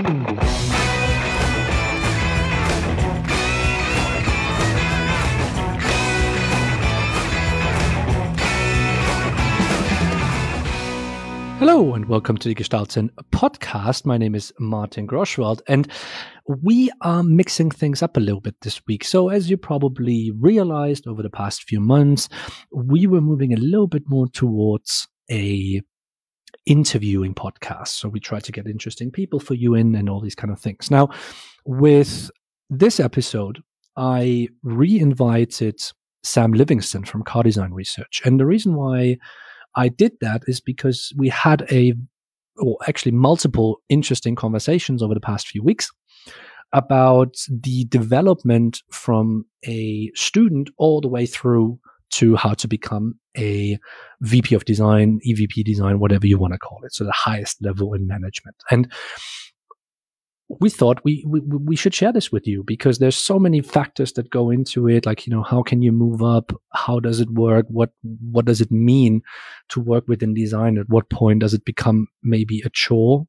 Hello and welcome to the Gestalten podcast. My name is Martin Groschwald and we are mixing things up a little bit this week. So as you probably realized over the past few months, we were moving a little bit more towards a interviewing podcast. So we try to get interesting people for you in and all these kind of things. Now, with this episode, I re-invited Sam Livingston from Car Design Research. And the reason why I did that is because we had multiple interesting conversations over the past few weeks about the development from a student all the way through to how to become a VP of design, EVP design, whatever you want to call it. So the highest level in management. And we thought we should share this with you because there's so many factors that go into it. Like, how can you move up? How does it work? What does it mean to work within design? At what point does it become maybe a chore?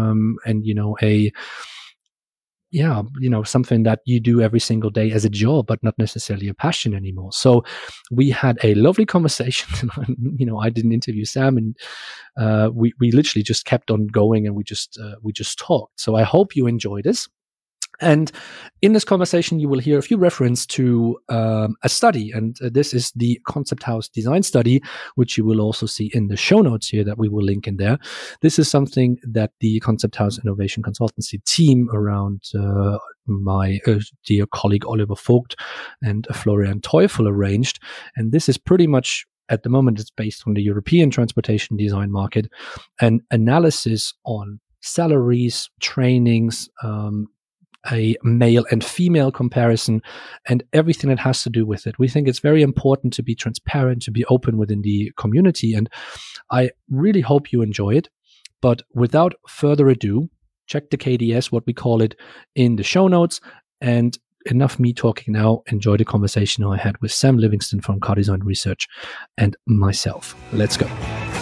Something that you do every single day as a job, but not necessarily a passion anymore. So we had a lovely conversation. I didn't interview Sam, and we literally just kept on going, and we just talked. So I hope you enjoy this. And in this conversation, you will hear a few references to a study, and this is the Concept House Design Study, which you will also see in the show notes here that we will link in there. This is something that the Concept House Innovation Consultancy team around my dear colleague Oliver Vogt and Florian Teufel arranged. And this is pretty much, at the moment, it's based on the European transportation design market, an analysis on salaries, trainings, a male and female comparison, and everything that has to do with it. We think it's very important to be transparent, to be open within the community, and I really hope you enjoy it. But without further ado, check the KDS, what we call it, in the show notes. And enough me talking now. Enjoy the conversation I had with Sam Livingston from Car Design Research and myself. Let's go.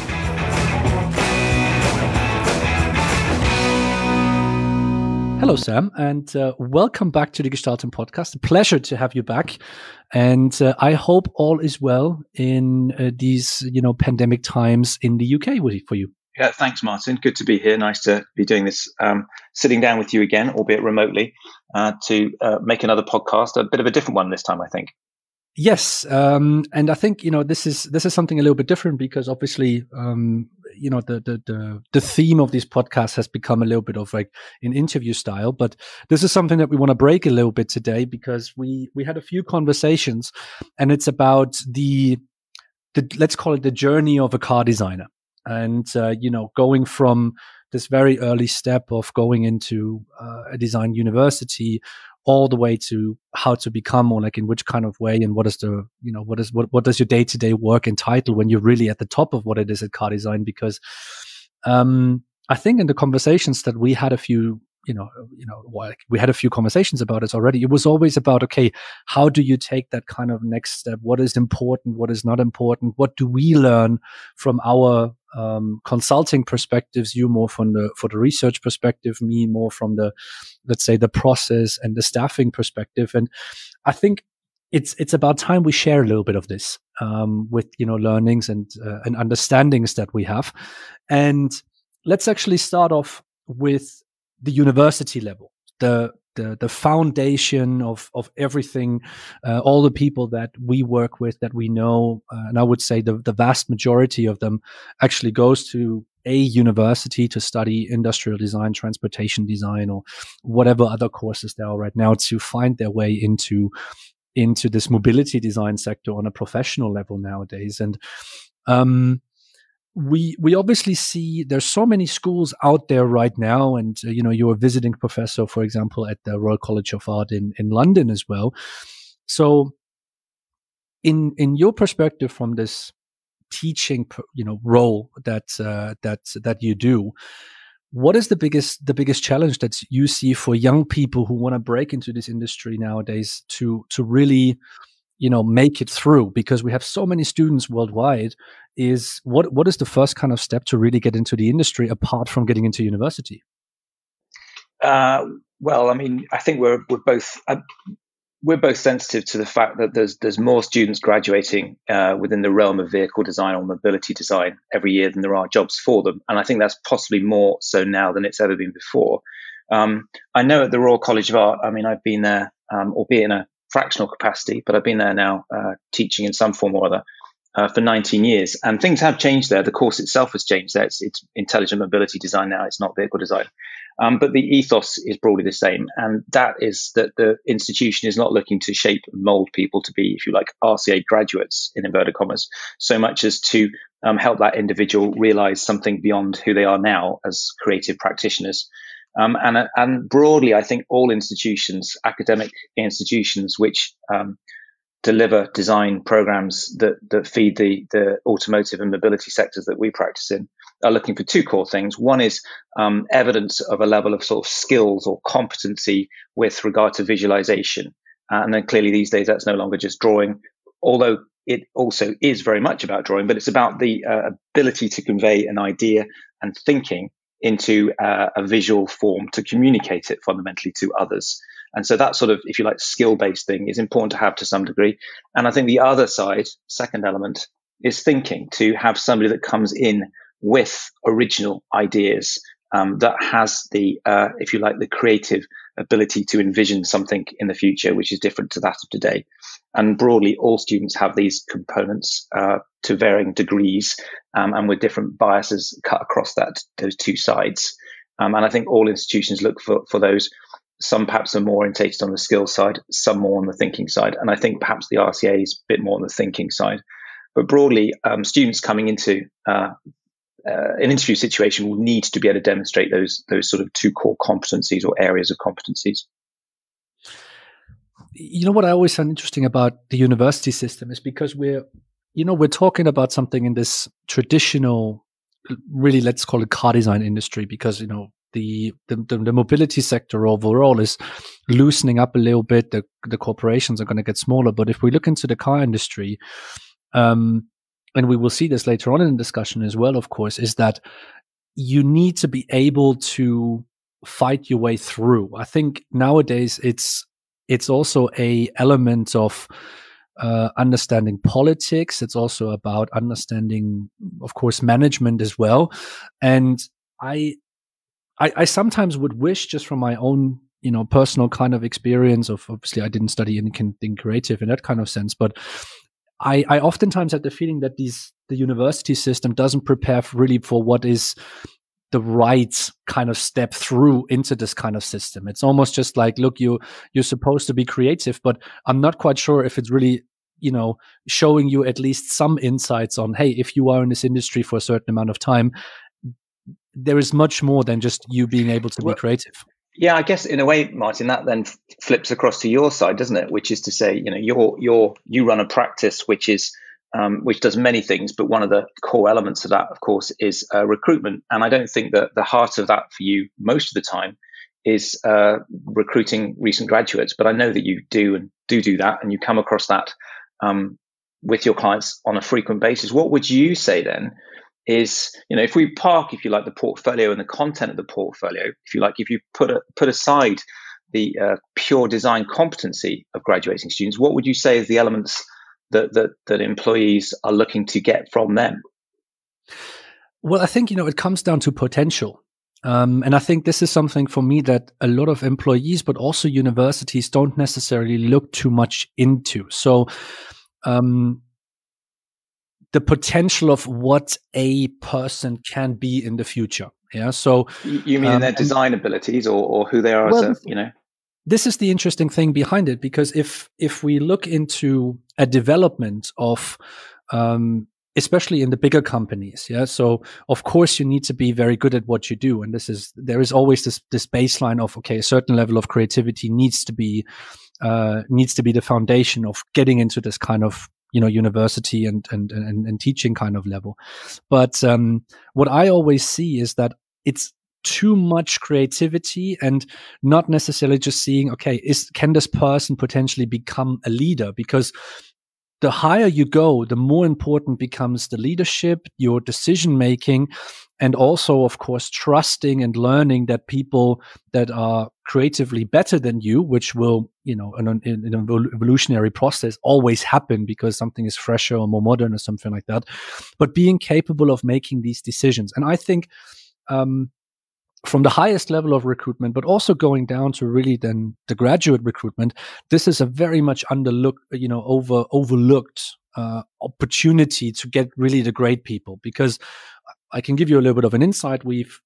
Hello, Sam, and welcome back to the Gestalten podcast. A pleasure to have you back. And I hope all is well in these, pandemic times in the UK for you. Yeah, thanks, Martin. Good to be here. Nice to be doing this, sitting down with you again, albeit remotely, to make another podcast, a bit of a different one this time, I think. Yes, and I think this is something a little bit different because obviously the theme of this podcast has become a little bit of like an interview style, but this is something that we want to break a little bit today because we had a few conversations, and it's about the let's call it the journey of a car designer, and going from this very early step of going into a design university all the way to how to become, or like in which kind of way, and what is the, what does your day-to-day work entitle when you're really at the top of what it is at car design? Because I think in the conversations that we had we had a few conversations about it already. It was always about, okay, how do you take that kind of next step? What is important? What is not important? What do we learn from our consulting perspectives? You more for the research perspective, me more from the, let's say, the process and the staffing perspective. And I think it's about time we share a little bit of this with learnings and understandings that we have. And let's actually start off with the university level, the foundation of everything, all the people that we work with, that we know, and I would say the vast majority of them actually goes to a university to study industrial design, transportation design, or whatever other courses there are right now to find their way into this mobility design sector on a professional level nowadays. And we obviously see there's so many schools out there right now, and you're a visiting professor, for example, at the Royal College of Art in London as well. So in your perspective from this teaching role that you do, what is the biggest challenge that you see for young people who want to break into this industry nowadays to really make it through? Because we have so many students worldwide. Is what is the first kind of step to really get into the industry apart from getting into university? Well, I mean, I think we're both sensitive to the fact that there's more students graduating within the realm of vehicle design or mobility design every year than there are jobs for them, and I think that's possibly more so now than it's ever been before. I know at the Royal College of Art, I mean, I've been there, albeit in a fractional capacity, but I've been there now teaching in some form or other for 19 years, and things have changed there. The course itself has changed there. It's intelligent mobility design now. It's not vehicle design. But the ethos is broadly the same. And that is that the institution is not looking to shape and mold people to be, if you like, RCA graduates in inverted commas, so much as to help that individual realize something beyond who they are now as creative practitioners. And broadly, I think all institutions, academic institutions, which deliver design programs that feed the automotive and mobility sectors that we practice in, are looking for two core things. One is evidence of a level of sort of skills or competency with regard to visualization. And then clearly these days that's no longer just drawing, although it also is very much about drawing, but it's about the ability to convey an idea and thinking into a visual form to communicate it fundamentally to others. And so that sort of, if you like, skill-based thing is important to have to some degree. And I think the other side, second element, is thinking, to have somebody that comes in with original ideas, that has the, if you like, the creative ability to envision something in the future, which is different to that of today. And broadly, all students have these components to varying degrees, and with different biases cut across those two sides. And I think all institutions look for those. Some perhaps are more orientated on the skill side, some more on the thinking side. And I think perhaps the RCA is a bit more on the thinking side. But broadly, students coming into an interview situation will need to be able to demonstrate those sort of two core competencies or areas of competencies. You know what I always find interesting about the university system is because we're talking about something in this traditional, really, let's call it car design industry, because, the mobility sector overall is loosening up a little bit. The corporations are going to get smaller. But if we look into the car industry, and we will see this later on in the discussion as well, of course, is that you need to be able to fight your way through. I think nowadays it's also a element of understanding politics. It's also about understanding, of course, management as well. And I sometimes would wish, just from my own, personal kind of experience of, obviously I didn't study anything creative in that kind of sense, but I oftentimes have the feeling that the university system doesn't prepare really for what is the right kind of step through into this kind of system. It's almost just like, look, you're supposed to be creative, but I'm not quite sure if it's really, showing you at least some insights on, hey, if you are in this industry for a certain amount of time, there is much more than just you being able to be creative. Yeah, I guess in a way, Martin, that then flips across to your side, doesn't it? Which is to say, you run a practice which does many things, but one of the core elements of that, of course, is recruitment. And I don't think that the heart of that for you most of the time is recruiting recent graduates, but I know that you do that, and you come across that with your clients on a frequent basis. What would you say then is, if we park, if you like, the portfolio and the content of the portfolio, if you like, if you put aside the pure design competency of graduating students, what would you say is the elements that employees are looking to get from them? Well, I think, it comes down to potential. And I think this is something for me that a lot of employees, but also universities, don't necessarily look too much into. So, the potential of what a person can be in the future. Yeah. So you mean in their design abilities or who they are as This is the interesting thing behind it, because if we look into a development of, especially in the bigger companies, yeah. So of course you need to be very good at what you do, and there is always this baseline of, okay, a certain level of creativity needs to be the foundation of getting into this kind of, university and teaching kind of level. But what I always see is that it's too much creativity and not necessarily just seeing, okay, can this person potentially become a leader? Because the higher you go, the more important becomes the leadership, your decision making, and also, of course, trusting and learning that people that are creatively better than you, which will, in an evolutionary process always happen because something is fresher or more modern or something like that, but being capable of making these decisions. And I think from the highest level of recruitment, but also going down to really then the graduate recruitment, this is a very much overlooked opportunity to get really the great people. Because I can give you a little bit of an insight. We've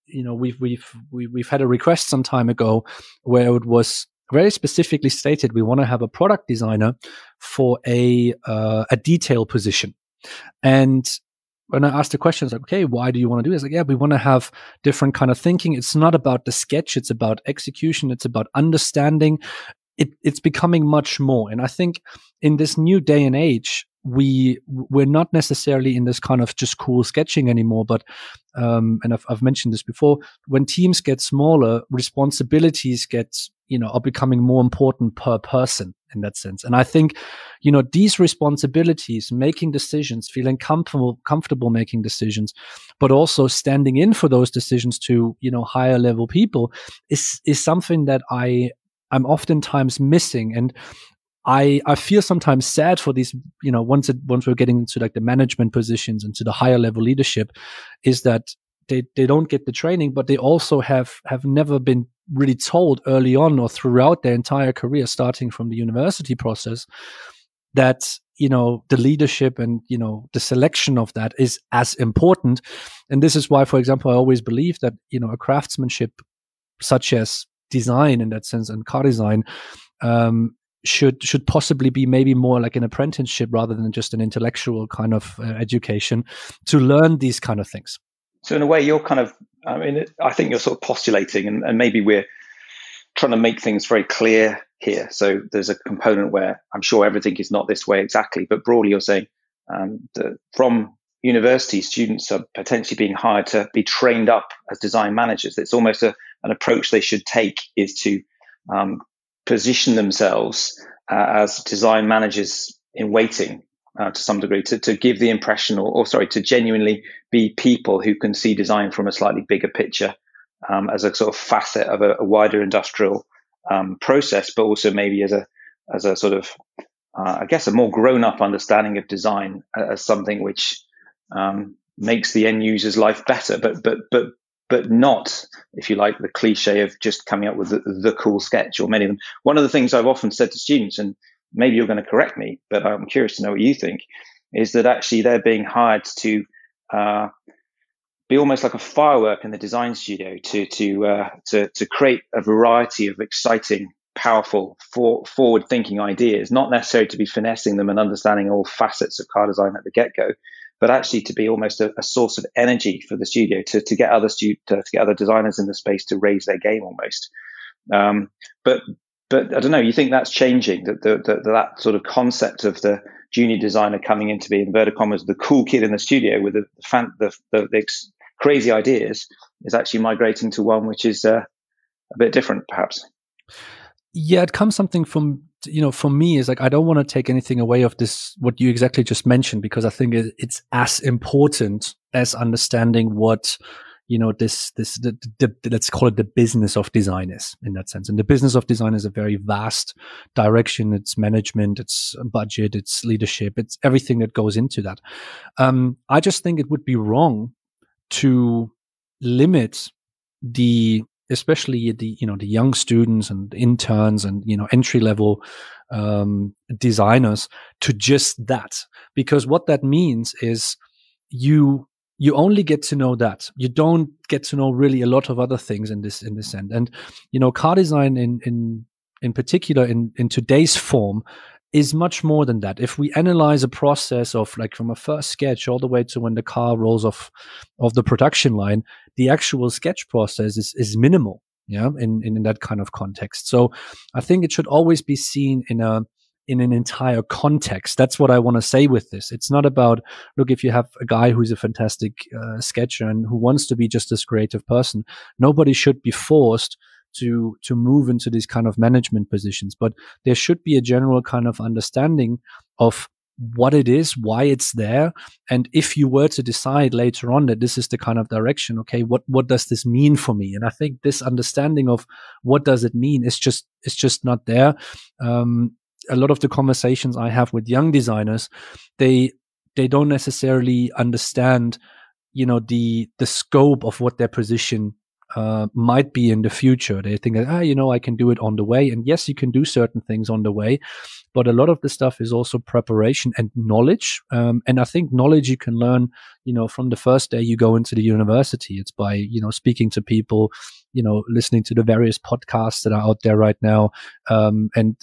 had a request some time ago where it was very specifically stated we want to have a product designer for a detail position. And when I asked the questions, like, okay, why do you want to do this? Like, yeah, we want to have different kind of thinking. It's not about the sketch. It's about execution. It's about understanding. It's becoming much more. And I think in this new day and age, we're not necessarily in this kind of just cool sketching anymore, but and I've mentioned this before, when teams get smaller, responsibilities are becoming more important per person in that sense. And I think, these responsibilities, making decisions, feeling comfortable making decisions, but also standing in for those decisions to, higher level people is something that I'm oftentimes missing. And I feel sometimes sad for these, once we're getting into like the management positions and to the higher level leadership, is that they don't get the training, but they also have never been really told early on or throughout their entire career, starting from the university process, that, the leadership and, the selection of that is as important. And this is why, for example, I always believe that, a craftsmanship such as design in that sense and car design, should possibly be maybe more like an apprenticeship rather than just an intellectual kind of education to learn these kind of things. So in a way, you're I think you're sort of postulating, and maybe we're trying to make things very clear here. So there's a component where I'm sure everything is not this way exactly, but broadly you're saying that from university, students are potentially being hired to be trained up as design managers. It's almost an approach they should take, is to position themselves as design managers in waiting to some degree, to give the impression to genuinely be people who can see design from a slightly bigger picture, as a sort of facet of a wider industrial process, but also maybe as a sort of, I guess, a more grown-up understanding of design as something which makes the end user's life better, but not, if you like, the cliche of just coming up with the cool sketch or many of them. One of the things I've often said to students, and maybe you're going to correct me, but I'm curious to know what you think, is that actually they're being hired to be almost like a firework in the design studio to create a variety of exciting, powerful, forward-thinking ideas, not necessarily to be finessing them and understanding all facets of car design at the get-go, but actually to be almost a source of energy for the studio, to get other designers in the space to raise their game almost. But I don't know. You think that's changing? That sort of concept of the junior designer coming in to be, in inverted commas, the cool kid in the studio with the crazy ideas, is actually migrating to one which is a bit different, perhaps. Yeah, it comes something from, for me, is like, I don't want to take anything away of this, what you exactly just mentioned, because I think it's as important as understanding what, let's call it the business of design is, in that sense. And the business of design is a very vast direction. It's management, it's budget, it's leadership, it's everything that goes into that. I just think it would be wrong to limit especially the young students and interns and entry level designers to just that, because what that means is you only get to know that. You don't get to know really a lot of other things in this end. And car design in particular in today's form is much more than that. If we analyze a process of like from a first sketch all the way to when the car rolls off of the production line, the actual sketch process is minimal, in that kind of context. So I think it should always be seen in an entire context. That's what I want to say with this. It's not about, look, if you have a guy who's a fantastic sketcher and who wants to be just this creative person, nobody should be forced to move into these kind of management positions, but there should be a general kind of understanding of what it is, why it's there. And if you were to decide later on that this is the kind of direction, okay, what does this mean for me? And I think this understanding of what does it mean is just not there. A lot of the conversations I have with young designers, they don't necessarily understand, the scope of what their position might be in the future. They think that, I can do it on the way. And yes, you can do certain things on the way, but a lot of the stuff is also preparation and knowledge. And I think knowledge you can learn, from the first day you go into the university. It's by, speaking to people, listening to the various podcasts that are out there right now, and,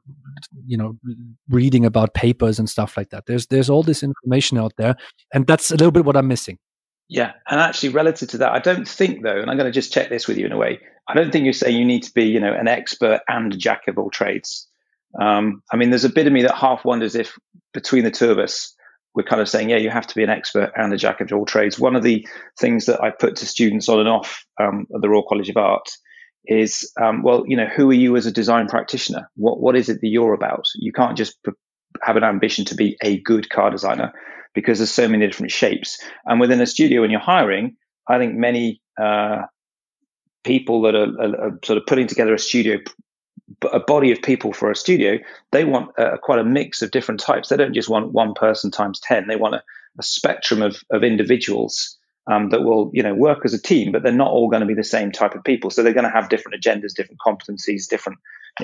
reading about papers and stuff like that. There's all this information out there. And that's a little bit what I'm missing. Yeah. And actually, relative to that, I don't think, though, and I'm going to just check this with you in a way, I don't think you're saying you need to be, an expert and a jack of all trades. There's a bit of me that half wonders if between the two of us, we're kind of saying, yeah, you have to be an expert and a jack of all trades. One of the things that I put to students on and off at the Royal College of Art is, who are you as a design practitioner? What is it that you're about? You can't just have an ambition to be a good car designer, because there's so many different shapes. And within a studio, when you're hiring, I think many people that are sort of putting together a body of people for a studio, they want quite a mix of different types. They don't just want one person times 10. They want a spectrum of individuals that will, work as a team, but they're not all going to be the same type of people. So they're going to have different agendas, different competencies, different,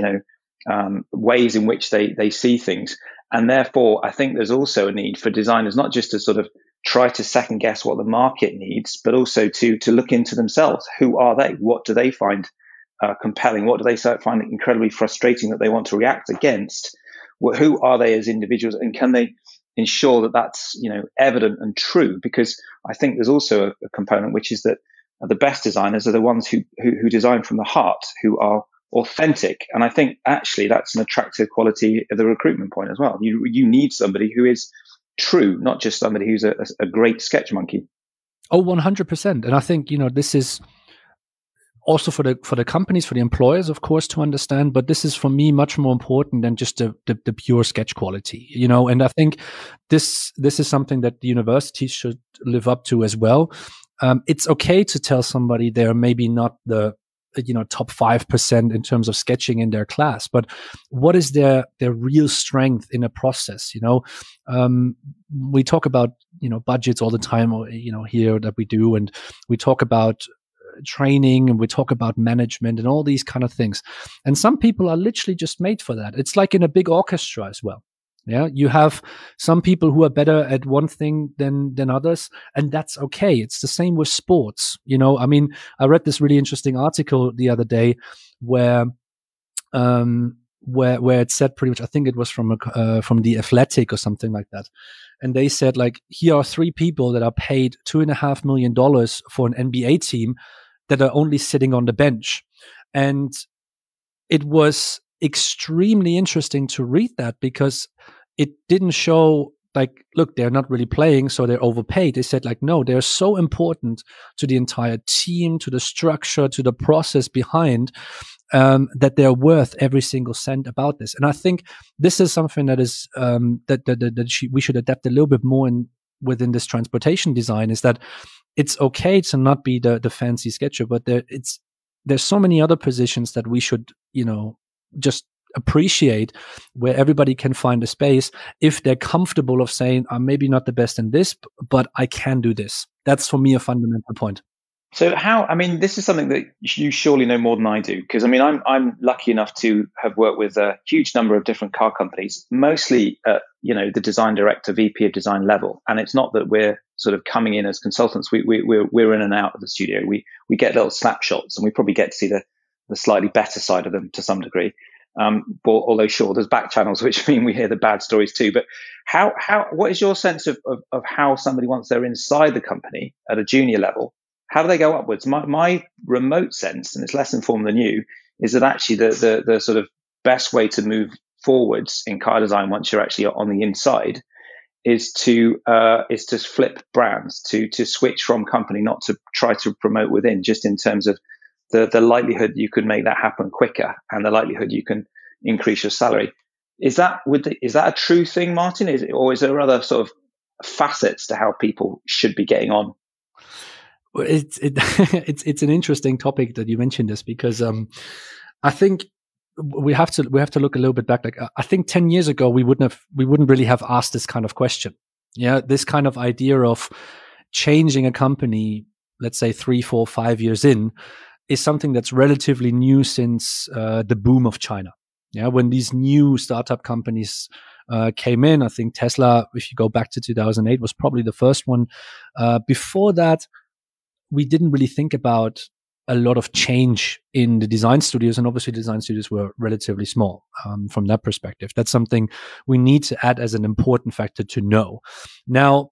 ways in which they see things. And therefore, I think there's also a need for designers not just to sort of try to second guess what the market needs, but also to look into themselves. Who are they? What do they find compelling? What do they find incredibly frustrating that they want to react against? Who are they as individuals? And can they ensure that that's, evident and true? Because I think there's also a component, which is that the best designers are the ones who design from the heart, who are authentic. And I think actually that's an attractive quality of the recruitment point as well. You need somebody who is true, not just somebody who's a great sketch monkey. Oh, 100%. And I think, this is also for the companies, for the employers, of course, to understand, but this is for me much more important than just the pure sketch quality, and I think this is something that the universities should live up to as well. It's okay to tell somebody they're maybe not the top 5% in terms of sketching in their class, but what is their real strength in a process? We talk about budgets all the time, or here that we do, and we talk about training, and we talk about management and all these kind of things. And some people are literally just made for that. It's like in a big orchestra as well. Yeah, you have some people who are better at one thing than others, and that's okay. It's the same with sports. I read this really interesting article the other day where it said pretty much, I think it was from The Athletic or something like that, and they said, like, here are 3 people that are paid $2.5 million for an NBA team that are only sitting on the bench, and it was extremely interesting to read that, because it didn't show like, look, they're not really playing, so they're overpaid. They said, like, no, they're so important to the entire team, to the structure, to the process behind, that they're worth every single cent about this. And I think this is something that is we should adapt a little bit more within this transportation design, is that it's okay to not be the fancy sketcher, but there's so many other positions that we should, just appreciate, where everybody can find a space if they're comfortable of saying, I'm maybe not the best in this, but I can do this. That's for me a fundamental point. So this is something that you surely know more than I do, because I'm lucky enough to have worked with a huge number of different car companies, mostly at, the design director, VP of design level. And it's not that we're sort of coming in as consultants. We're in and out of the studio. We get little snapshots, and we probably get to see the slightly better side of them to some degree. Although sure, there's back channels, which mean we hear the bad stories too. But what is your sense of how somebody, once they're inside the company at a junior level, how do they go upwards? My remote sense, and it's less informed than you, is that actually the sort of best way to move forwards in car design, once you're actually on the inside, is to flip brands, to switch from company, not to try to promote within, just in terms of the likelihood you could make that happen quicker, and the likelihood you can increase your salary. Is that a true thing, Martin? Or is there other sort of facets to how people should be getting on? Well, it's an interesting topic that you mentioned this, because I think we have to look a little bit back. Like, I think 10 years ago we wouldn't really have asked this kind of question. Yeah, this kind of idea of changing a company, let's say 3, 4, 5 years in, is something that's relatively new since the boom of China. Yeah, when these new startup companies came in, I think Tesla, if you go back to 2008, was probably the first one. Before that, we didn't really think about a lot of change in the design studios, and obviously design studios were relatively small from that perspective. That's something we need to add as an important factor to know. Now,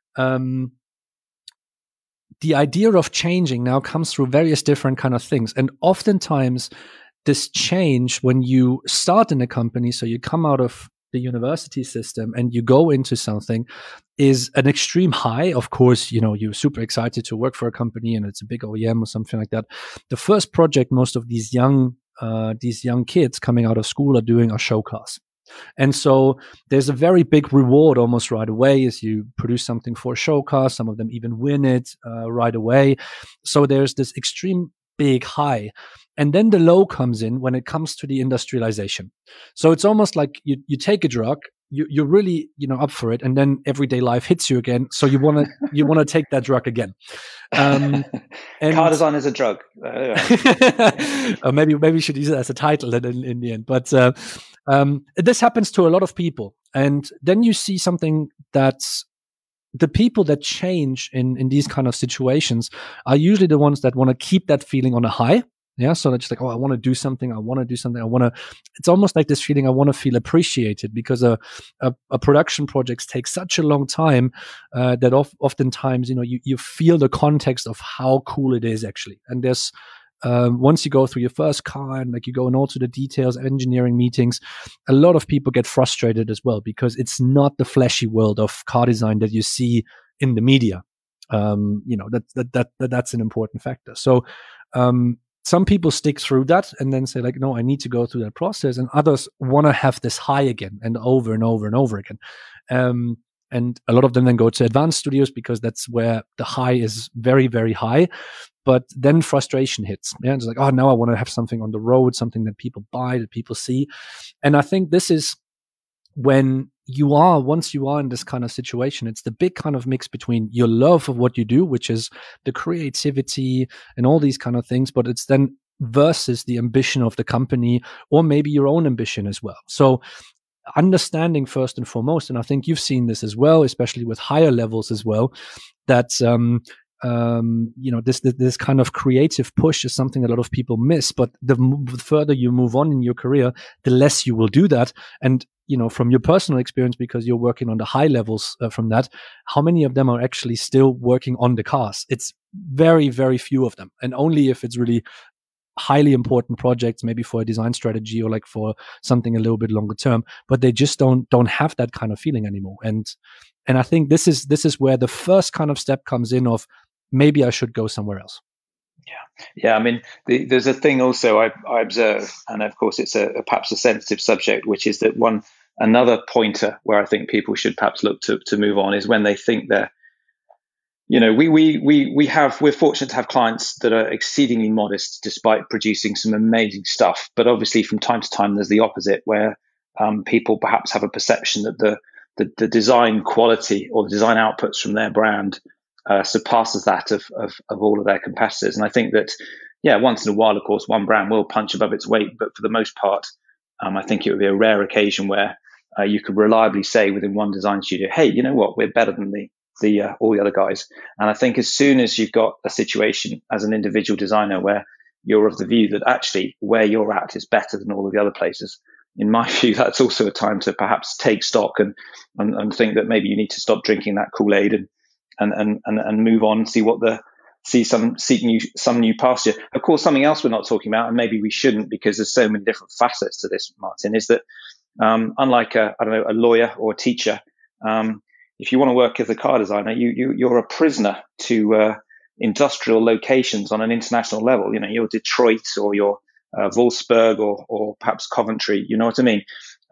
the idea of changing now comes through various different kind of things, and oftentimes this change, when you start in a company, so you come out of the university system and you go into something, is an extreme high. Of course, you're super excited to work for a company and it's a big OEM or something like that. The first project most of these young kids coming out of school are doing are show cars. And so there's a very big reward almost right away as you produce something for a show car. Some of them even win it right away. So there's this extreme big high. And then the low comes in when it comes to the industrialization. So it's almost like you take a drug, you're really up for it, and then everyday life hits you again. So you want to take that drug again. And car design is a drug. Or maybe we should use it as a title in the end. But this happens to a lot of people, and then you see something that's the people that change in these kind of situations are usually the ones that want to keep that feeling on a high. Yeah. So they're just like, oh, I want to do something. It's almost like this feeling. I want to feel appreciated, because a production projects take such a long time that oftentimes, you feel the context of how cool it is actually. And there's, once you go through your first car and like you go in all to the details, engineering meetings, a lot of people get frustrated as well, because it's not the flashy world of car design that you see in the media. That's an important factor. So, some people stick through that and then say like, no, I need to go through that process. And others want to have this high again and over and over and over again. And a lot of them then go to advanced studios because that's where the high is very, very high. But then frustration hits. Yeah, it's like, oh, now I want to have something on the road, something that people buy, that people see. And I think this is when once you are in this kind of situation, it's the big kind of mix between your love of what you do, which is the creativity and all these kind of things, but it's then versus the ambition of the company, or maybe your own ambition as well. So understanding first and foremost, and I think you've seen this as well, especially with higher levels as well, that this kind of creative push is something a lot of people miss. But the further you move on in your career, the less you will do that. And from your personal experience, because you're working on the high levels from that, how many of them are actually still working on the cars? It's very, very few of them, and only if it's really highly important projects, maybe for a design strategy or like for something a little bit longer term. But they just don't have that kind of feeling anymore. And I think this is where the first kind of step comes in of maybe I should go somewhere else. Yeah. I mean, there's a thing also I observe, and of course it's perhaps a sensitive subject, which is that another pointer where I think people should perhaps look to move on is when they think they're, we're fortunate to have clients that are exceedingly modest despite producing some amazing stuff. But obviously from time to time, there's the opposite, where people perhaps have a perception that the design quality or the design outputs from their brand surpasses that of all of their competitors. And I think that, once in a while, of course, one brand will punch above its weight. But for the most part, I think it would be a rare occasion where you could reliably say within one design studio, hey, you know what, we're better than all the other guys. And I think as soon as you've got a situation as an individual designer where you're of the view that actually where you're at is better than all of the other places, in my view, that's also a time to perhaps take stock and think that maybe you need to stop drinking that Kool-Aid and move on and seek some new pasture. Of course, something else we're not talking about, and maybe we shouldn't because there's so many different facets to this, Martin, is that unlike a lawyer or a teacher, if you want to work as a car designer, you're a prisoner to industrial locations on an international level. You're Detroit or you're Wolfsburg or perhaps Coventry. You know what I mean?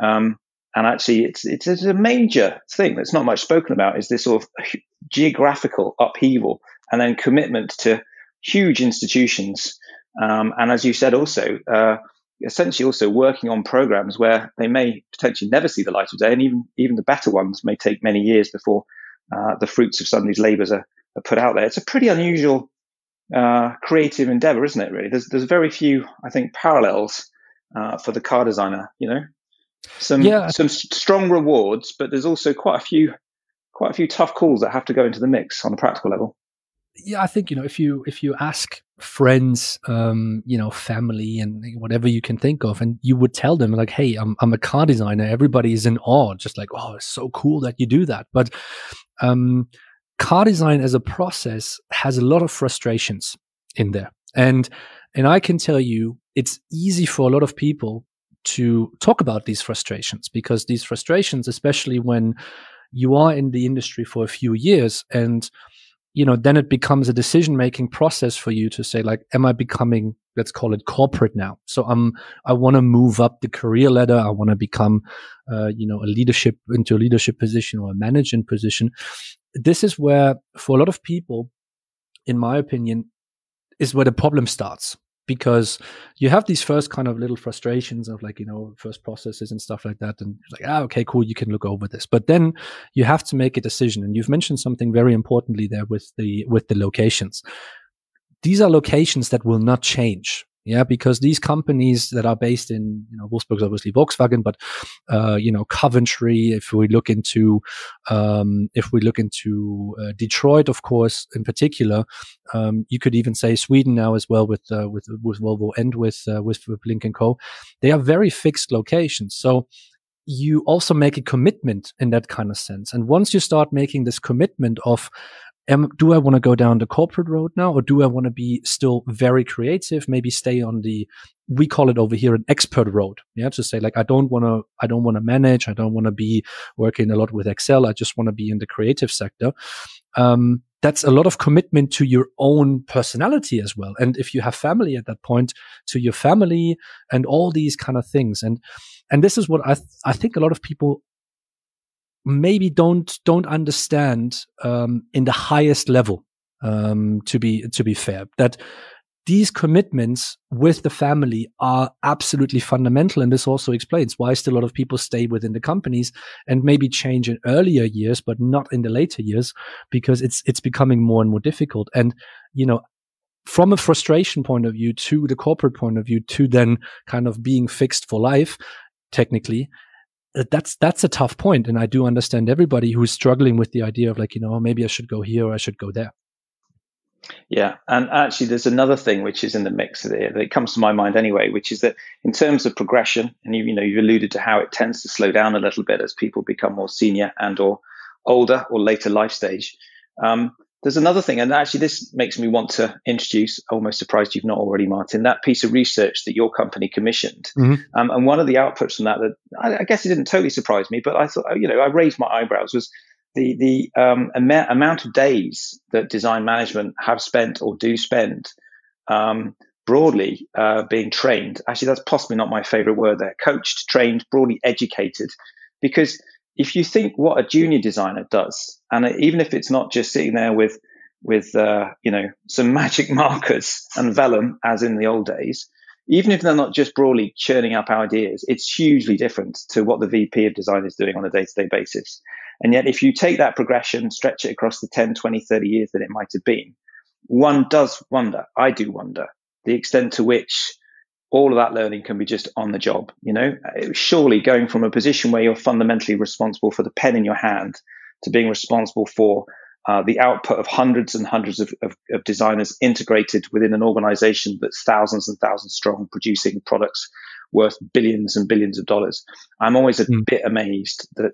And actually, it's a major thing that's not much spoken about, is this sort of geographical upheaval and then commitment to huge institutions. And as you said, also, essentially also working on programs where they may potentially never see the light of day, and even the better ones may take many years before the fruits of somebody's labours are put out there. It's a pretty unusual creative endeavour, isn't it, really? There's very few, I think, parallels for the car designer, Some strong rewards, but there's also quite a few tough calls that have to go into the mix on a practical level. Yeah, I think if you ask friends, family, and whatever you can think of, and you would tell them like, "Hey, I'm a car designer." Everybody is in awe, just like, "Oh, it's so cool that you do that." But car design as a process has a lot of frustrations in there, and I can tell you, it's easy for a lot of people to talk about these frustrations, because these frustrations, especially when you are in the industry for a few years, and then it becomes a decision-making process for you to say, like, am I becoming, let's call it corporate now? So I want to move up the career ladder. I want to become, into a leadership position or a management position. This is where, for a lot of people, in my opinion, is where the problem starts. Because you have these first kind of little frustrations of first processes and stuff like that. And like, okay, cool, you can look over this. But then you have to make a decision. And you've mentioned something very importantly there with the locations. These are locations that will not change. Yeah, because these companies that are based in, Wolfsburg is obviously Volkswagen, but Coventry. If we look into Detroit, of course, in particular, you could even say Sweden now as well with Volvo and with Blink & Co. They are very fixed locations. So you also make a commitment in that kind of sense. And once you start making this commitment of, do I want to go down the corporate road now, or do I want to be still very creative, maybe stay on we call it over here an expert road. Yeah. To say, like, I don't want to manage. I don't want to be working a lot with Excel. I just want to be in the creative sector. That's a lot of commitment to your own personality as well. And if you have family at that point, to your family and all these kind of things. And this is what I think a lot of people maybe don't understand in the highest level, to be fair, that these commitments with the family are absolutely fundamental. And this also explains why still a lot of people stay within the companies and maybe change in earlier years, but not in the later years, because it's becoming more and more difficult. And, from a frustration point of view to the corporate point of view to then kind of being fixed for life, technically, that's a tough point. And I do understand everybody who's struggling with the idea of maybe I should go here or I should go there. Yeah. And actually there's another thing which is in the mix there that comes to my mind anyway, which is that in terms of progression, and you've alluded to how it tends to slow down a little bit as people become more senior and or older or later life stage. There's another thing, and actually this makes me want to introduce, almost surprised you've not already, Martin, that piece of research that your company commissioned. Mm-hmm. And one of the outputs from that I guess it didn't totally surprise me, but I thought, I raised my eyebrows, was the amount of days that design management have spent or do spend broadly being trained. Actually, that's possibly not my favorite word there. Coached, trained, broadly educated. Because if you think what a junior designer does, and even if it's not just sitting there with some magic markers and vellum as in the old days, even if they're not just broadly churning up ideas, it's hugely different to what the VP of design is doing on a day-to-day basis. And yet, if you take that progression, stretch it across the 10, 20, 30 years that it might have been, one does wonder, I do wonder, the extent to which all of that learning can be just on the job. Surely going from a position where you're fundamentally responsible for the pen in your hand to being responsible for the output of hundreds and hundreds of designers integrated within an organization that's thousands and thousands strong, producing products worth billions and billions of dollars. I'm always a bit amazed that,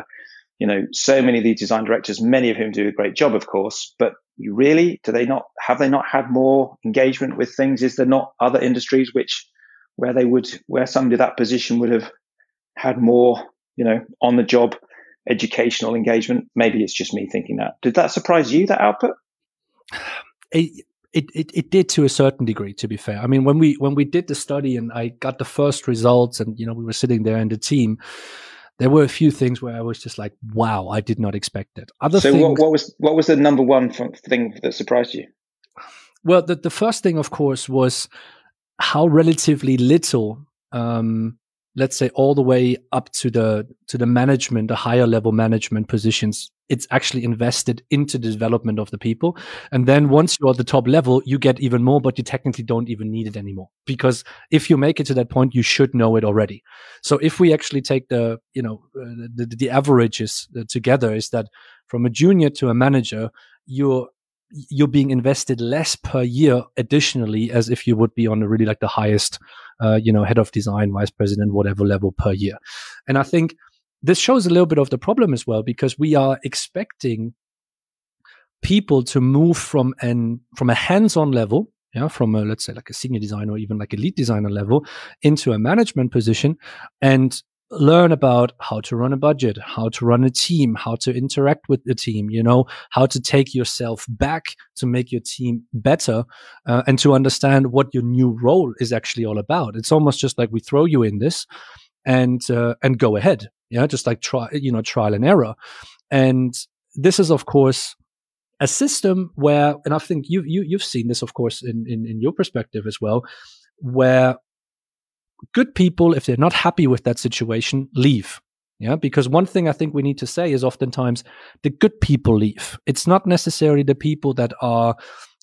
so many of these design directors, many of whom do a great job, of course, but have they not had more engagement with things? Is there not other industries where somebody in that position would have had more, on the job educational engagement? Maybe it's just me thinking that. Did that surprise you, that output? It did to a certain degree, to be fair. I mean, when we did the study and I got the first results, and we were sitting there in the team, there were a few things where I was just like, "Wow, I did not expect that." What was the number one thing that surprised you? Well, the first thing, of course, was how relatively little, let's say, all the way up to the management, the higher level management positions, it's actually invested into the development of the people. And then once you're at the top level, you get even more, but you technically don't even need it anymore. Because if you make it to that point, you should know it already. So if we actually take the averages together, is that from a junior to a manager, you're being invested less per year additionally, as if you would be on really like the highest, head of design, vice president, whatever level per year. And I think this shows a little bit of the problem as well, because we are expecting people to move from a hands-on level, from let's say like a senior designer or even like a lead designer level into a management position, and learn about how to run a budget, how to run a team, how to interact with the team, how to take yourself back to make your team better, and to understand what your new role is actually all about. It's almost just like we throw you in this and go ahead. Just like trial and error. And this is, of course, a system where, and I think you've seen this, of course, in your perspective as well, where good people, if they're not happy with that situation, leave. Because one thing I think we need to say is oftentimes the good people leave. It's not necessarily the people that are,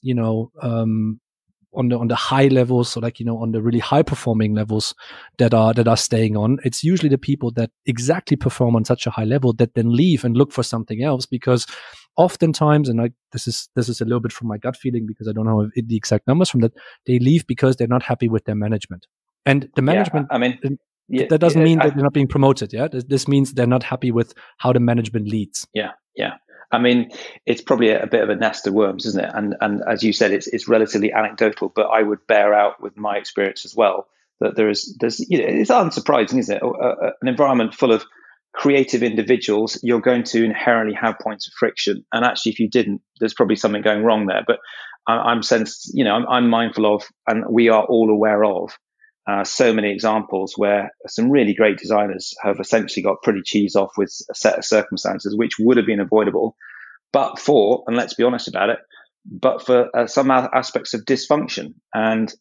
on the high levels, so like, on the really high performing levels that are staying on. It's usually the people that exactly perform on such a high level that then leave and look for something else, because oftentimes, and this is a little bit from my gut feeling, because I don't know the exact numbers from that, they leave because they're not happy with their management. And the management, that doesn't mean that they're not being promoted. This means they're not happy with how the management leads. Yeah. I mean, it's probably a bit of a nest of worms, isn't it? And as you said, it's relatively anecdotal, but I would bear out with my experience as well that there's it's unsurprising, isn't it? An environment full of creative individuals, you're going to inherently have points of friction. And actually, if you didn't, there's probably something going wrong there. But I'm mindful of, and we are all aware of, so many examples where some really great designers have essentially got pretty cheese off with a set of circumstances which would have been avoidable, but for, and let's be honest about it, but for some aspects of dysfunction and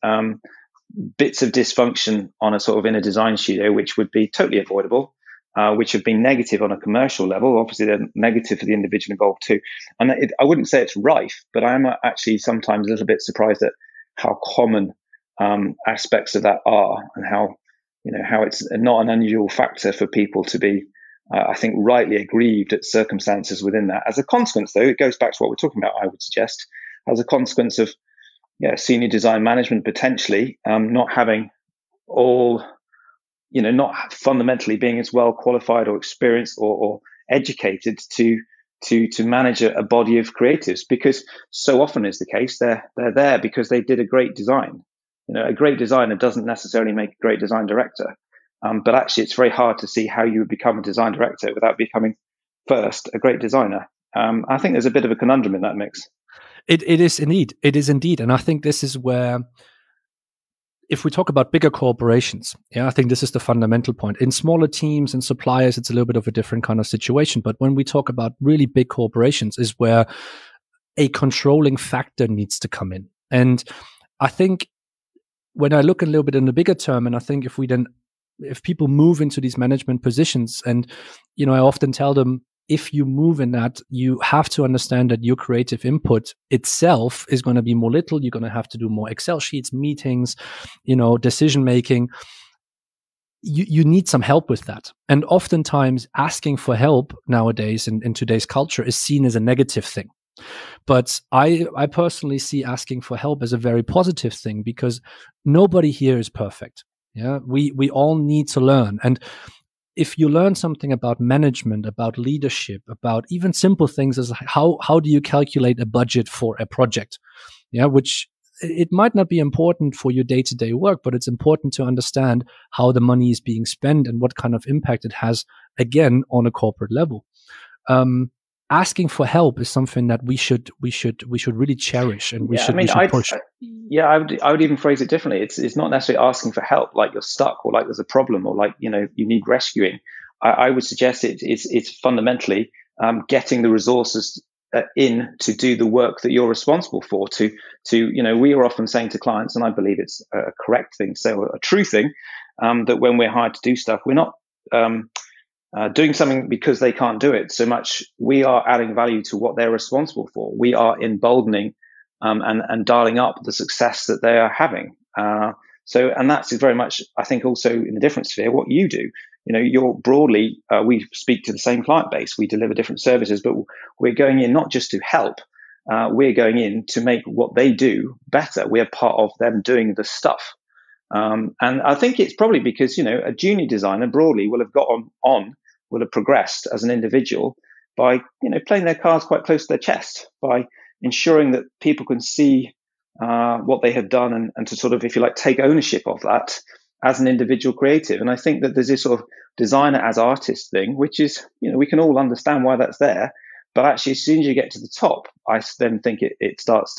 bits of dysfunction on a sort of inner design studio, which would be totally avoidable, which have been negative on a commercial level. Obviously, they're negative for the individual involved too. And I wouldn't say it's rife, but I'm actually sometimes a little bit surprised at how common aspects of that are, and how it's not an unusual factor for people to be, I think, rightly aggrieved at circumstances within that. As a consequence, though, it goes back to what we're talking about, I would suggest, as a consequence of senior design management potentially not having all, not fundamentally being as well qualified or experienced or educated to manage a body of creatives, because so often is the case they're there because they did a great design. A great designer doesn't necessarily make a great design director, but actually it's very hard to see how you would become a design director without becoming first a great designer. I think there's a bit of a conundrum in that mix. It is indeed. And I think this is where, if we talk about bigger corporations, I think this is the fundamental point. In smaller teams and suppliers, it's a little bit of a different kind of situation. But when we talk about really big corporations, is where a controlling factor needs to come in. And I think when I look a little bit in the bigger term, and I think if people move into these management positions, and, I often tell them, if you move in that, you have to understand that your creative input itself is going to be more little. You're going to have to do more Excel sheets, meetings, decision making. You need some help with that. And oftentimes asking for help nowadays in today's culture is seen as a negative thing. But I personally see asking for help as a very positive thing, because nobody here is perfect. We all need to learn. And if you learn something about management, about leadership, about even simple things as how do you calculate a budget for a project, which it might not be important for your day-to-day work, but it's important to understand how the money is being spent and what kind of impact it has, again, on a corporate level. asking for help is something that we should really cherish, and we should push. I would even phrase it differently. It's not necessarily asking for help, like you're stuck or like there's a problem or like, you need rescuing. I would suggest it's fundamentally getting the resources in to do the work that you're responsible for. We are often saying to clients, and I believe it's a correct thing, so a true thing, that when we're hired to do stuff, we're not doing something because they can't do it so much. We are adding value to what they're responsible for. We are emboldening and dialing up the success that they are having. And that's very much, I think, also in a different sphere, what you do. You're broadly, we speak to the same client base, we deliver different services, but we're going in not just to help, we're going in to make what they do better. We're part of them doing the stuff. And I think it's probably because, a junior designer broadly will have will have progressed as an individual by, playing their cards quite close to their chest, by ensuring that people can see what they have done and to sort of, if you like, take ownership of that as an individual creative. And I think that there's this sort of designer as artist thing, which is, we can all understand why that's there. But actually, as soon as you get to the top, I then think it starts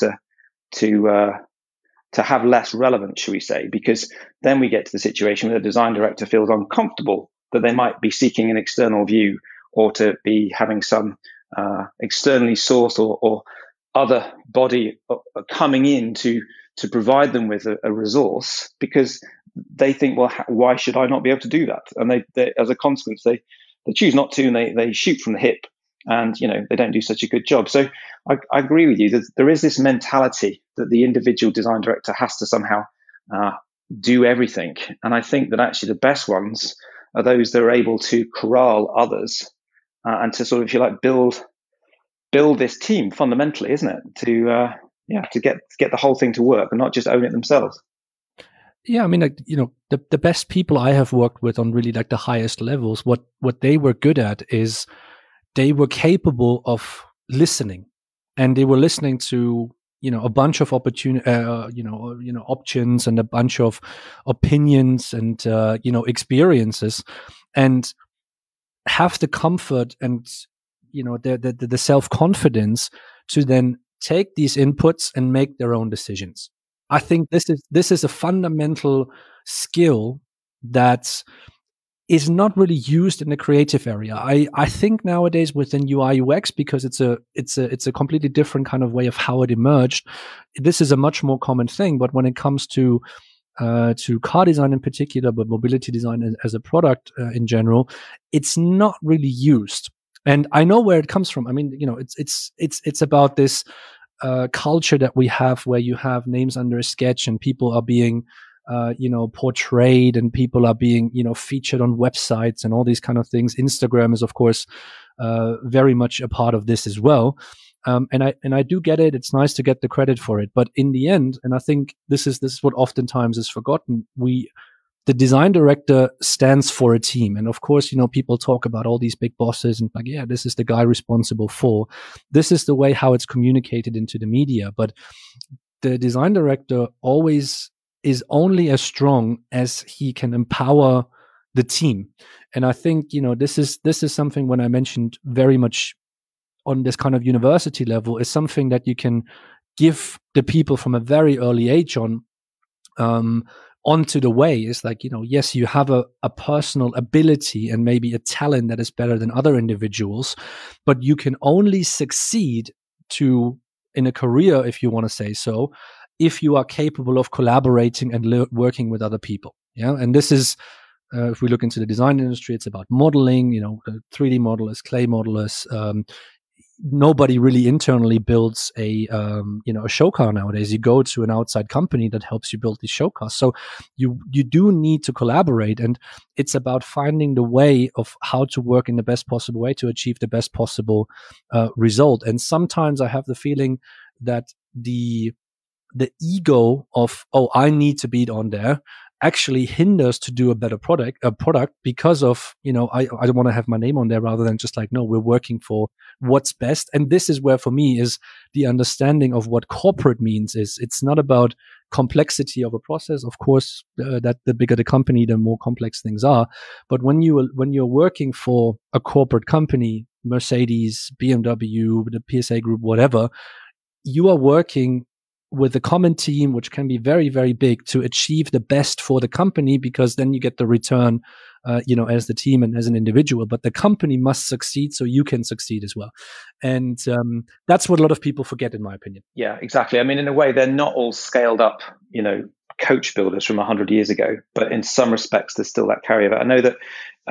to have less relevance, shall we say, because then we get to the situation where the design director feels uncomfortable that they might be seeking an external view or to be having some externally sourced or other body coming in to provide them with a resource, because they think, well, why should I not be able to do that? And they as a consequence, they choose not to, and they shoot from the hip, and they don't do such a good job. So I agree with you that there is this mentality that the individual design director has to somehow do everything. And I think that actually the best ones are those that are able to corral others and to sort of, if you like, build this team fundamentally, isn't it? To get the whole thing to work and not just own it themselves. Yeah, I mean, the best people I have worked with on really like the highest levels, what they were good at is they were capable of listening, and they were listening to a bunch of options and a bunch of opinions and experiences, and have the comfort and the self-confidence to then take these inputs and make their own decisions. I think this is a fundamental skill that is not really used in the creative area. I think nowadays within UI UX, because it's a completely different kind of way of how it emerged, this is a much more common thing. But when it comes to car design in particular, but mobility design as a product in general, it's not really used. And I know where it comes from. I mean, it's about this culture that we have, where you have names under a sketch and people are being portrayed, and people are being featured on websites and all these kind of things. Instagram is of course very much a part of this as well. And I do get it. It's nice to get the credit for it, but in the end, and I think this is what oftentimes is forgotten, the design director stands for a team. And of course, people talk about all these big bosses and like, yeah, this is the guy responsible for. This is the way how it's communicated into the media. But the design director always is only as strong as he can empower the team. And I think, this is something, when I mentioned very much on this kind of university level, is something that you can give the people from a very early age onto the way. Is like, yes, you have a personal ability and maybe a talent that is better than other individuals, but you can only succeed in a career, if you want to say so, if you are capable of collaborating and working with other people. Yeah. And this is, if we look into the design industry, it's about modeling, 3D modelers, clay modelers. Nobody really internally builds a show car nowadays. You go to an outside company that helps you build these show cars. So you do need to collaborate, and it's about finding the way of how to work in the best possible way to achieve the best possible result. And sometimes I have the feeling that the ego of, I need to be on there, actually hinders to do a better product because of, I don't want to have my name on there, rather than just like, no, we're working for what's best. And this is where, for me, is the understanding of what corporate means. Is it's not about complexity of a process. Of course, that the bigger the company, the more complex things are. But when you're working for a corporate company, Mercedes, BMW, the PSA Group, whatever, you are working with a common team, which can be very, very big, to achieve the best for the company, because then you get the return, as the team and as an individual. But the company must succeed so you can succeed as well. And that's what a lot of people forget, in my opinion. Yeah, exactly. I mean, in a way, they're not all scaled up, coach builders from 100 years ago, but in some respects, there's still that carryover. I know that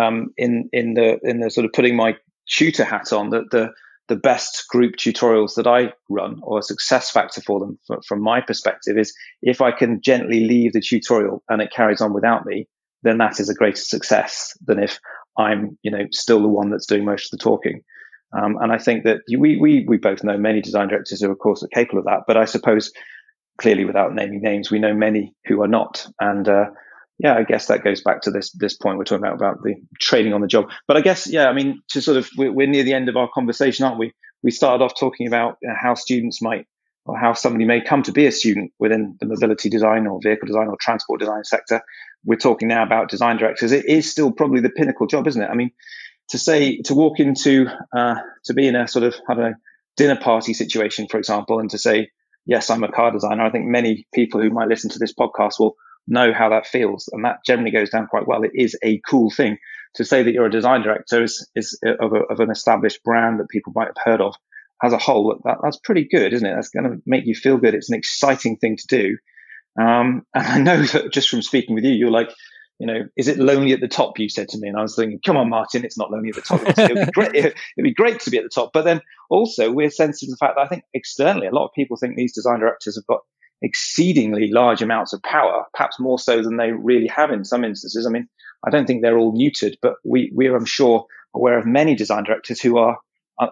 in the sort of putting my tutor hat on, that the best group tutorials that I run, or a success factor for them from my perspective, is if I can gently leave the tutorial and it carries on without me, then that is a greater success than if I'm, still the one that's doing most of the talking. And I think that we both know many design directors who, of course, are capable of that. But I suppose, clearly, without naming names, we know many who are not. And I guess that goes back to this point we're talking about the training on the job. But I guess, to sort of, we're near the end of our conversation, aren't we? We started off talking about how students might, or how somebody may come to be a student within the mobility design or vehicle design or transport design sector. We're talking now about design directors. It is still probably the pinnacle job, isn't it? I mean, to walk into, to be in a sort of, dinner party situation, for example, and to say, yes, I'm a car designer. I think many people who might listen to this podcast will know how that feels, and that generally goes down quite well. It is a cool thing to say that you're a design director is of an established brand that people might have heard of. As a whole, that's pretty good, isn't it? That's going to make you feel good. It's an exciting thing to do. And I know that just from speaking with you, you're like, is it lonely at the top? You said to me, and I was thinking, come on, Martin, it's not lonely at the top. It'd be great. It'd be great to be at the top. But then also, we're sensitive to the fact that I think externally, a lot of people think these design directors have got exceedingly large amounts of power, perhaps more so than they really have in some instances. I mean, I don't think they're all neutered, but we're, I'm sure, aware of many design directors who are,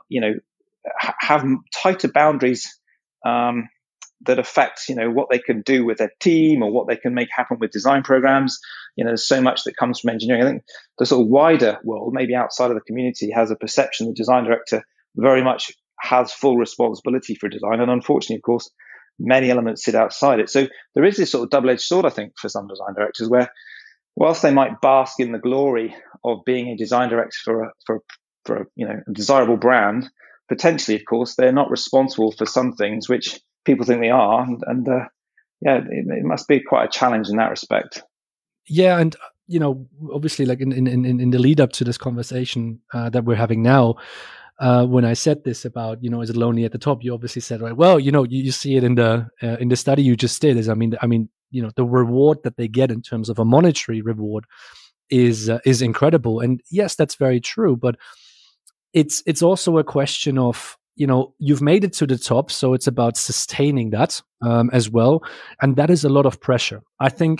have tighter boundaries that affect, what they can do with their team or what they can make happen with design programs. There's so much that comes from engineering. I think the sort of wider world, maybe outside of the community, has a perception the design director very much has full responsibility for design. And unfortunately, of course, many elements sit outside it. So there is this sort of double-edged sword, I think, for some design directors, where whilst they might bask in the glory of being a design director for a desirable brand, potentially, of course, they're not responsible for some things which people think they are. And it must be quite a challenge in that respect. Yeah, and obviously, like in the lead up to this conversation that we're having now, when I said this about, is it lonely at the top? You obviously said, right, well, you see it in the study you just did. Is I mean, the reward that they get in terms of a monetary reward is incredible, and yes, that's very true. But it's also a question of, you've made it to the top, so it's about sustaining that as well, and that is a lot of pressure. I think.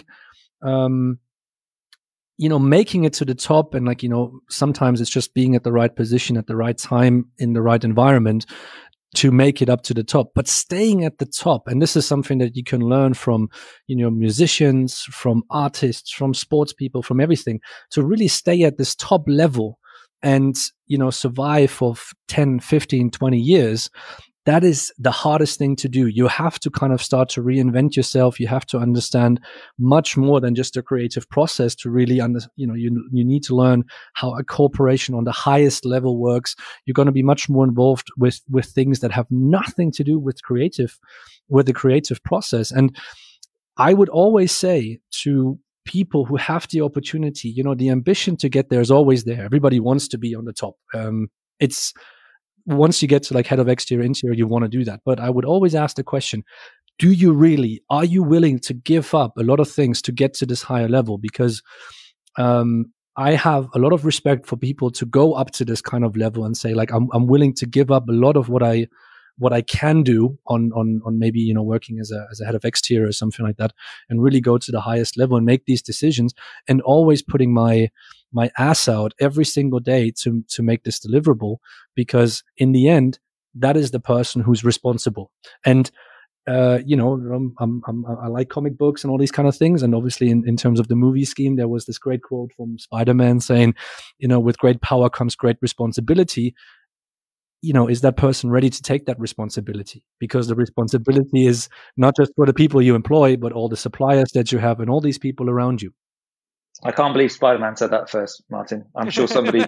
Making it to the top, and sometimes it's just being at the right position at the right time in the right environment to make it up to the top. But staying at the top, and this is something that you can learn from, musicians, from artists, from sports people, from everything, to really stay at this top level and, survive for 10, 15, 20 years. That is the hardest thing to do. You have to kind of start to reinvent yourself. You have to understand much more than just a creative process to really you need to learn how a corporation on the highest level works. You're going to be much more involved with things that have nothing to do with the creative process. And I would always say to people who have the opportunity, the ambition to get there is always there. Everybody wants to be on the top. It's once you get to like head of exterior interior, you want to do that. But I would always ask the question, are you willing to give up a lot of things to get to this higher level? Because I have a lot of respect for people to go up to this kind of level and say, like, I'm willing to give up a lot of what I can do on maybe, working as a head of exterior or something like that, and really go to the highest level and make these decisions, and always putting my ass out every single day to make this deliverable, because in the end, that is the person who's responsible. And I like comic books and all these kind of things. And obviously in terms of the movie scheme, there was this great quote from Spider-Man saying, with great power comes great responsibility. is that person ready to take that responsibility? Because the responsibility is not just for the people you employ, but all the suppliers that you have and all these people around you. I can't believe Spider-Man said that first, Martin. I'm sure somebody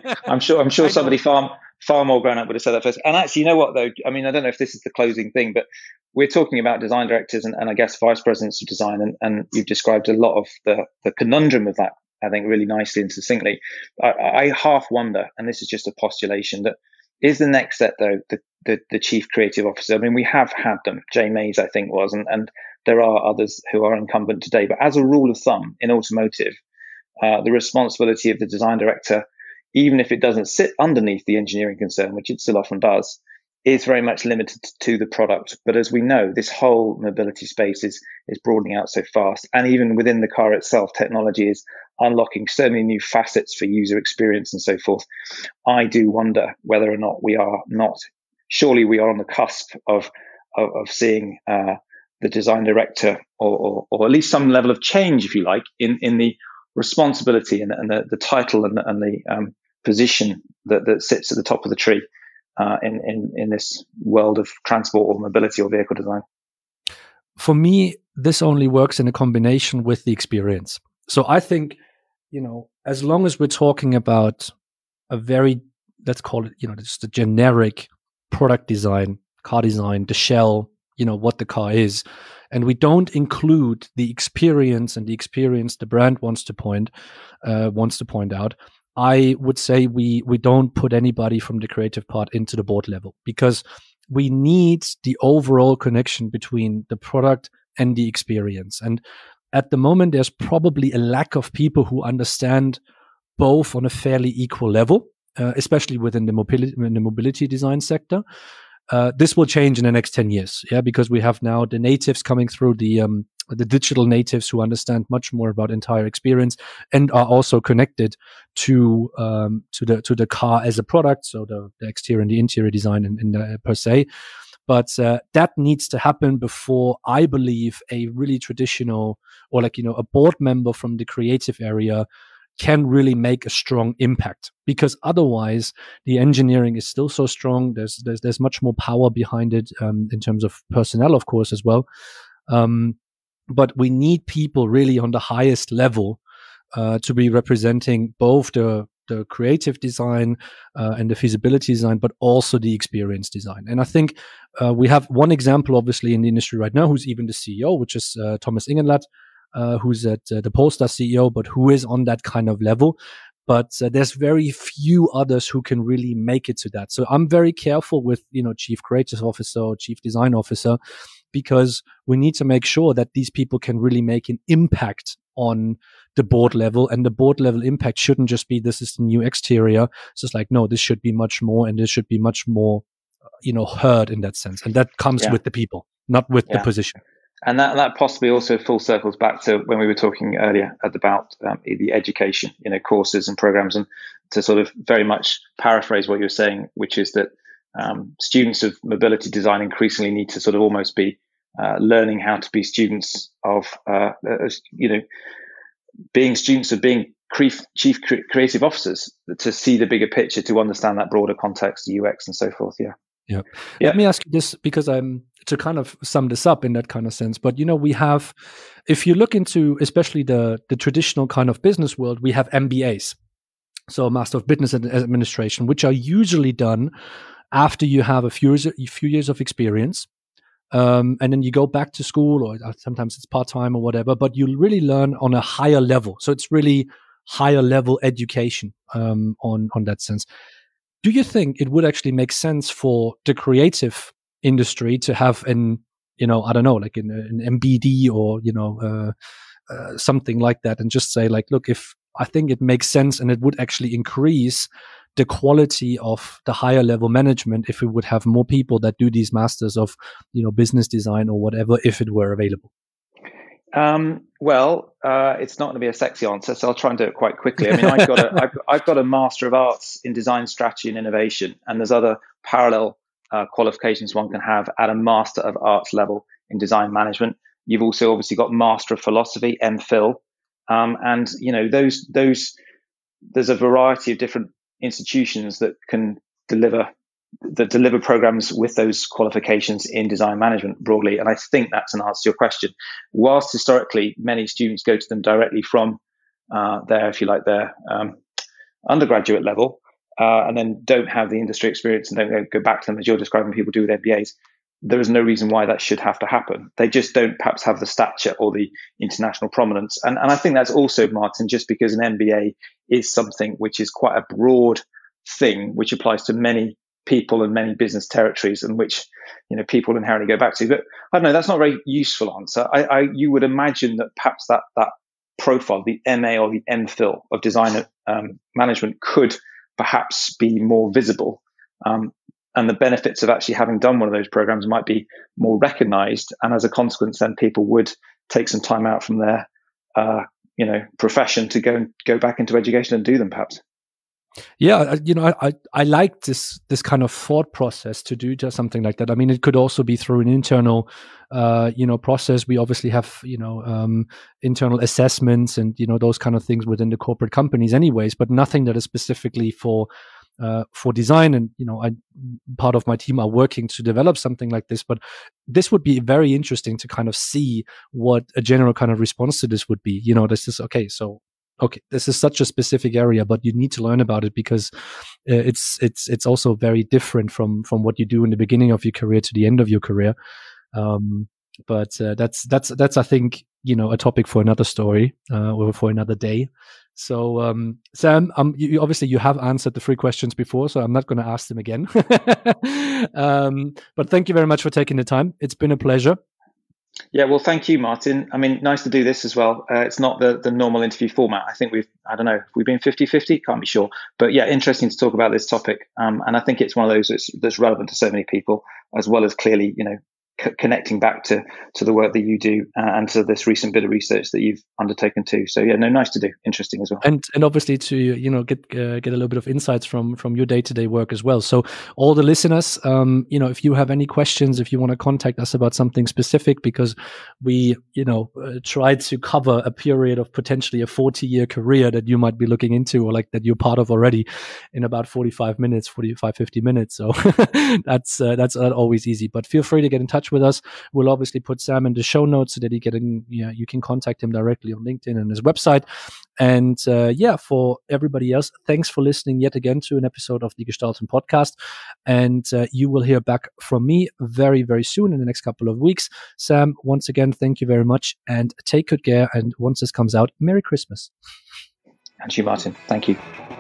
far more grown up would have said that first. And actually, you know what though? I mean, I don't know if this is the closing thing, but we're talking about design directors and I guess vice presidents of design, and you've described a lot of the conundrum of that, I think, really nicely and succinctly. I half wonder, and this is just a postulation, that is the next step though the chief creative officer. I mean, we have had them. Jay Mays, I think, was, and there are others who are incumbent today. But as a rule of thumb in automotive, the responsibility of the design director, even if it doesn't sit underneath the engineering concern, which it still often does, is very much limited to the product. But as we know, this whole mobility space is broadening out so fast. And even within the car itself, technology is unlocking so many new facets for user experience and so forth. I do wonder whether or not surely we are on the cusp of seeing the design director or at least some level of change, if you like, in the responsibility and the title and the position that sits at the top of the tree in this world of transport or mobility or vehicle design. For me, this only works in a combination with the experience. So I think, as long as we're talking about a very, let's call it, just a generic product design, car design, the shell, what the car is, and we don't include the experience and the experience the brand wants to point out, I would say we don't put anybody from the creative part into the board level, because we need the overall connection between the product and the experience. And at the moment, there's probably a lack of people who understand both on a fairly equal level, especially within the mobility design sector. This will change in the next 10 years, because we have now the natives coming through, the digital natives who understand much more about entire experience and are also connected to the car as a product, so the exterior and the interior design in per se. But that needs to happen before, I believe, a really traditional or a board member from the creative area can really make a strong impact, because otherwise the engineering is still so strong. There's much more power behind it, in terms of personnel, of course, as well. But we need people really on the highest level to be representing both the creative design and the feasibility design, but also the experience design. And I think we have one example, obviously, in the industry right now, who's even the CEO, which is Thomas Ingenlath, who's at the Polestar CEO, but who is on that kind of level. But there's very few others who can really make it to that. So I'm very careful with, chief creative officer or chief design officer, because we need to make sure that these people can really make an impact on the board level. And the board level impact shouldn't just be, this is the new exterior. It's just like, no, this should be much more, and this should be much more, heard in that sense. And that comes with the people, not with the position. And that possibly also full circles back to when we were talking earlier about the education, courses and programs, and to sort of very much paraphrase what you're saying, which is that students of mobility design increasingly need to sort of almost be learning how to be students of, being students of being chief creative officers, to see the bigger picture, to understand that broader context, UX and so forth. Yeah. Let me ask you this, because to kind of sum this up in that kind of sense, but we have, if you look into especially the traditional kind of business world, we have MBAs, so Master of Business Administration, which are usually done after you have a few years of experience, and then you go back to school, or sometimes it's part-time or whatever, but you really learn on a higher level. So it's really higher level education on that sense. Do you think it would actually make sense for the creative industry to have an MBD or something like that, and just say, like, look, if I think it makes sense, and it would actually increase the quality of the higher level management if we would have more people that do these masters of business design or whatever, if it were available? It's not going to be a sexy answer, so I'll try and do it quite quickly. I mean, I've got a Master of Arts in Design Strategy and Innovation, and there's other parallel qualifications one can have at a Master of Arts level in Design Management. You've also obviously got Master of Philosophy, MPhil, and those there's a variety of different institutions that can deliver that deliver programs with those qualifications in design management broadly. And I think that's an answer to your question. Whilst historically many students go to them directly from their undergraduate level, and then don't have the industry experience and don't go back to them as you're describing people do with MBAs, there is no reason why that should have to happen. They just don't perhaps have the stature or the international prominence. And I think that's also, Martin, just because an MBA is something which is quite a broad thing, which applies to many people and many business territories, and which people inherently go back to. But I don't know, that's not a very useful answer. You would imagine that perhaps that profile, the MA or the MPhil of design management, could perhaps be more visible. And the benefits of actually having done one of those programs might be more recognized. And as a consequence, then people would take some time out from their, profession to go back into education and do them, perhaps. Yeah, I like this kind of thought process to do just something like that. I mean, it could also be through an internal, process. We obviously have, internal assessments and those kind of things within the corporate companies, anyways. But nothing that is specifically for design. And part of my team are working to develop something like this. But this would be very interesting to kind of see what a general kind of response to this would be. This is okay. So. Okay, this is such a specific area, but you need to learn about it because it's also very different from what you do in the beginning of your career to the end of your career. But that's I think a topic for another story or for another day. So Sam, you obviously you have answered the 3 questions before, so I'm not going to ask them again. But thank you very much for taking the time. It's been a pleasure. Yeah, well, thank you, Martin. I mean, nice to do this as well. It's not the normal interview format. I think we've been 50-50? Can't be sure. But yeah, interesting to talk about this topic. And I think it's one of those that's relevant to so many people, as well as clearly, connecting back to the work that you do and to this recent bit of research that you've undertaken too. So yeah, nice to do. Interesting as well. And obviously to get a little bit of insights from your day-to-day work as well. So all the listeners, if you have any questions, if you want to contact us about something specific, because we tried to cover a period of potentially a 40-year career that you might be looking into, or like that you're part of already, in about 50 minutes. So that's not always easy. But feel free to get in touch with us. We'll obviously put Sam in the show notes so that you can contact him directly on LinkedIn and his website. And for everybody else, thanks for listening yet again to an episode of the Gestalten Podcast. And you will hear back from me very, very soon in the next couple of weeks. Sam, once again, thank you very much and take good care. And once this comes out, Merry Christmas. And you, Martin. Thank you.